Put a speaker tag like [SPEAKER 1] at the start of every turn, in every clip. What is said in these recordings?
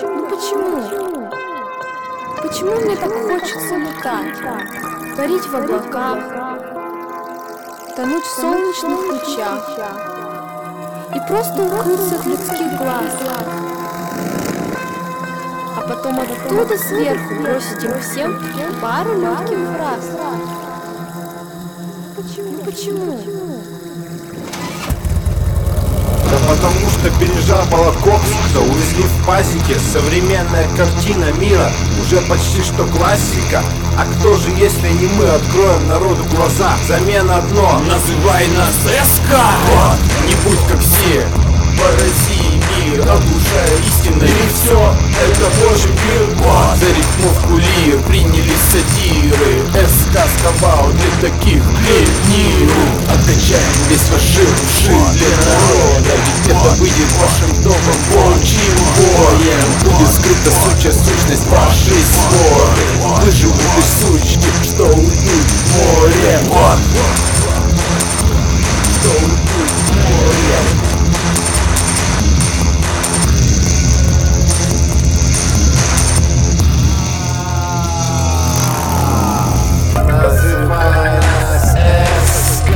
[SPEAKER 1] Ну почему? Почему мне так хочется летать, парить в облаках, тонуть в солнечных лучах и просто укрыться от людских глаз, а потом оттуда сверху бросить им всем пару легких фраз? Ну почему?
[SPEAKER 2] Да потому что пережапала коксика, увезли в пасеке. Современная картина мира уже почти что классика. А кто же, если не мы, откроем народу глаза? Замена одно: называй нас СК. Вот, не будь как все, порази мир, оглушая истиной. И все, это божий мир. Вот, за рифмовку лир принялись сатиры. СК сковал для таких древниру. Откачаем весь ваши уши для народа, ведь это выйдет вашим домом волчьим боем. Будет скрыта сучья сущность вашей своры. Выживут и сучки, что уйдут в море. Вот, что уйдут в море. Называй нас СК.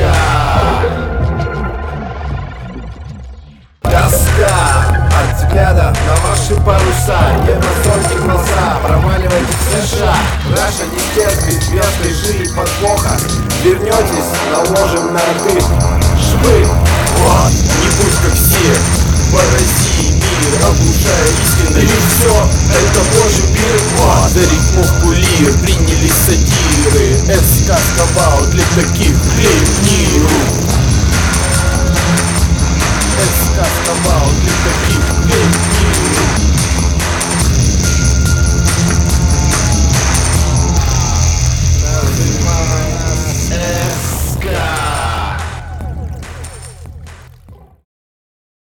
[SPEAKER 2] Тоска от взгляда на ваши паруса. Еврозонтик глаза, проваливайтесь в США. Раша не терпит вверх и подвоха. Вернетесь, наложим на рты швы. Вот, не будь как все, порази мир, оглушая истиной. И все, это божий мир. Вот, за рифмовку лир принялись сатиры. СК сковал для таких древниру. СК сковал для таких